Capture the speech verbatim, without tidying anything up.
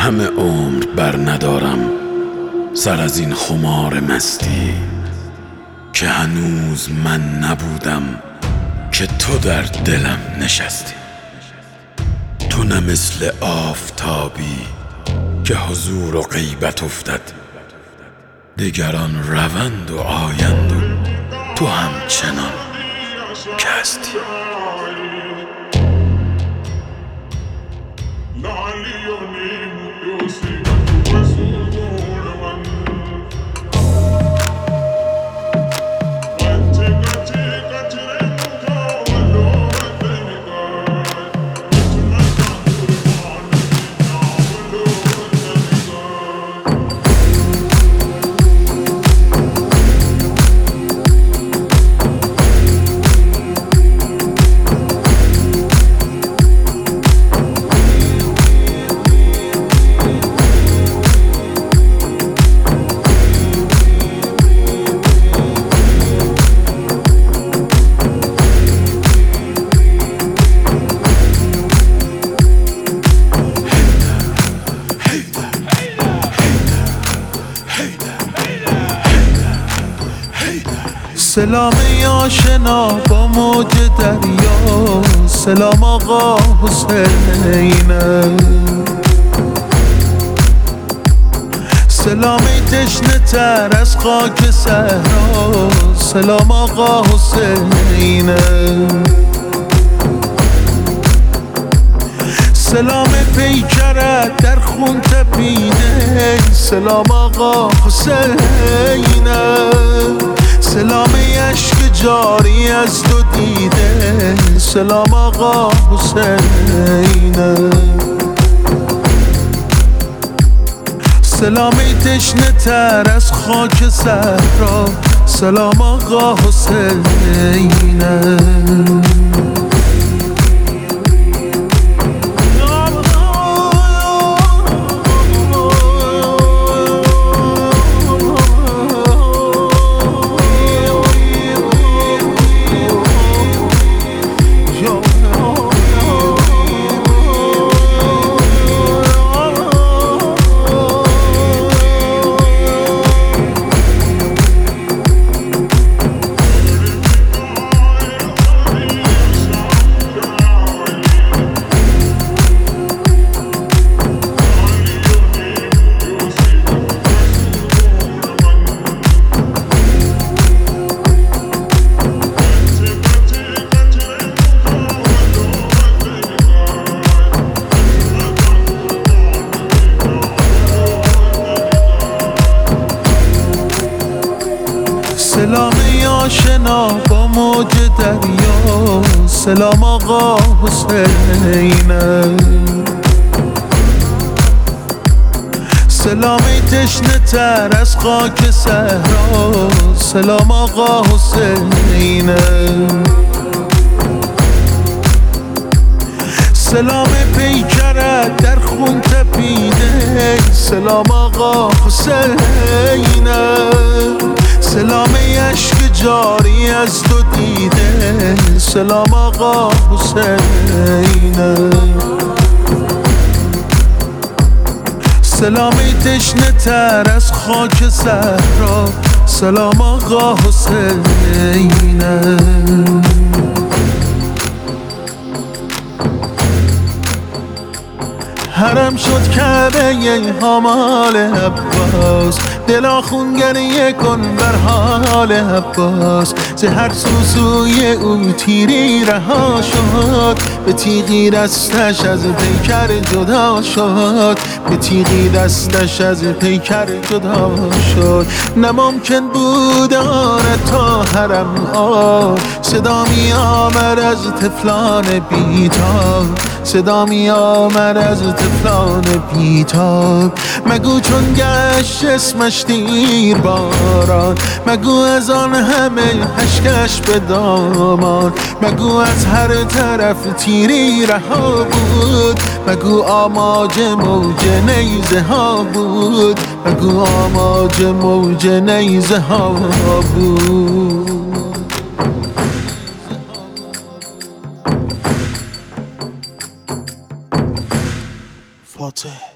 همه عمر بر ندارم سر از این خمار مستی، که هنوز من نبودم که تو در دلم نشستی. تو نه مثل آفتابی که حضور و غیبت افتد، دگران روند و آیند و تو همچنان که هستی. سلام آشنا با موج دریا، سلام آقا حسینه، سلام تشنه تر از خاک صحرا، سلام آقا حسینه، سلام پیکرت در خون تپیده، سلام آقا حسینه، سلام عشق جاری از تو دیده، سلام آقا حسینه، سلامی تشنه تر از خاک صحرا، سلام آقا حسینه. سلام آشنا با موج دریا، سلام آقا حسینه، سلامی تشنه تر از خاک صحرا، سلام آقا حسینه، سلام پیکرت در خون تپیده، سلام آقا حسینه، سلام عشق جاری از تو دیده، سلام آقا حسینه، سلامی تشنه تر از خاک صحرا، سلام آقا حسینه. حرم شد کعبه همال عباس، دلا خون گریه کن بر حال عباس، ز هر سوسوی او تیری رها شد، به تیغی دستش از پیکر جدا شد، به تیغی دستش از پیکر جدا شد. نممکن بود آرد تا حرم آب، صدا می آمد از طفلان بیتاب، صدا می آمد از طفلان بیتاب. مگو چون گشت اسمش دیر باران، مگو از آن همه اشکش به دامان، مگو از هر طرف تیری رها بود، مگو آماج موج نیزه ها بود، مگو آماج موج نیزه ها بود. فاتح